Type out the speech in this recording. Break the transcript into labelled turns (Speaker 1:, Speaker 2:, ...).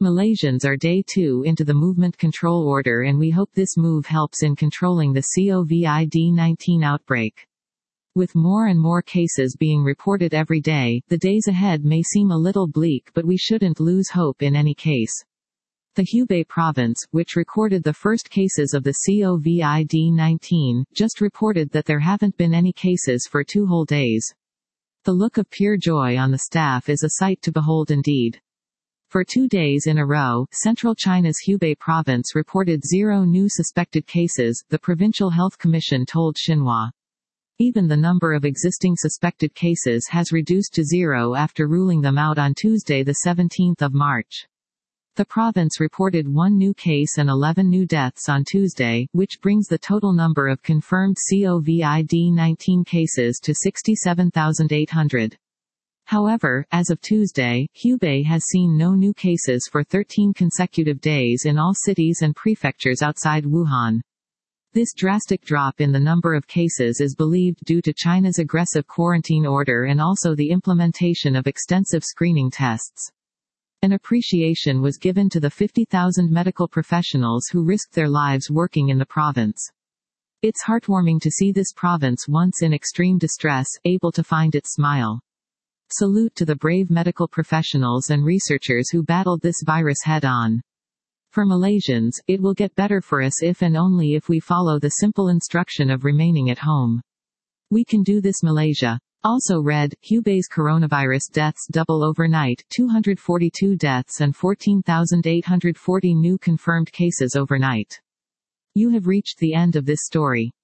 Speaker 1: Malaysians are day 2 into the movement control order, and we hope this move helps in controlling the COVID-19 outbreak. With more and more cases being reported every day, the days ahead may seem a little bleak, but we shouldn't lose hope in any case. The Hubei province, which recorded the first cases of the COVID-19, just reported that there haven't been any cases for 2 whole days. The look of pure joy on the staff is a sight to behold indeed. For 2 days in a row, central China's Hubei province reported 0 new suspected cases, the Provincial Health Commission told Xinhua. Even the number of existing suspected cases has reduced to 0 after ruling them out on Tuesday, the 17th of March. The province reported 1 new case and 11 new deaths on Tuesday, which brings the total number of confirmed COVID-19 cases to 67,800. However, as of Tuesday, Hubei has seen no new cases for 13 consecutive days in all cities and prefectures outside Wuhan. This drastic drop in the number of cases is believed due to China's aggressive quarantine order and also the implementation of extensive screening tests. An appreciation was given to the 50,000 medical professionals who risked their lives working in the province. It's heartwarming to see this province, once in extreme distress, able to find its smile. Salute to the brave medical professionals and researchers who battled this virus head-on. For Malaysians, it will get better for us if and only if we follow the simple instruction of remaining at home. We can do this, Malaysia. Also read, Hubei's coronavirus deaths double overnight, 242 deaths and 14,840 new confirmed cases overnight. You have reached the end of this story.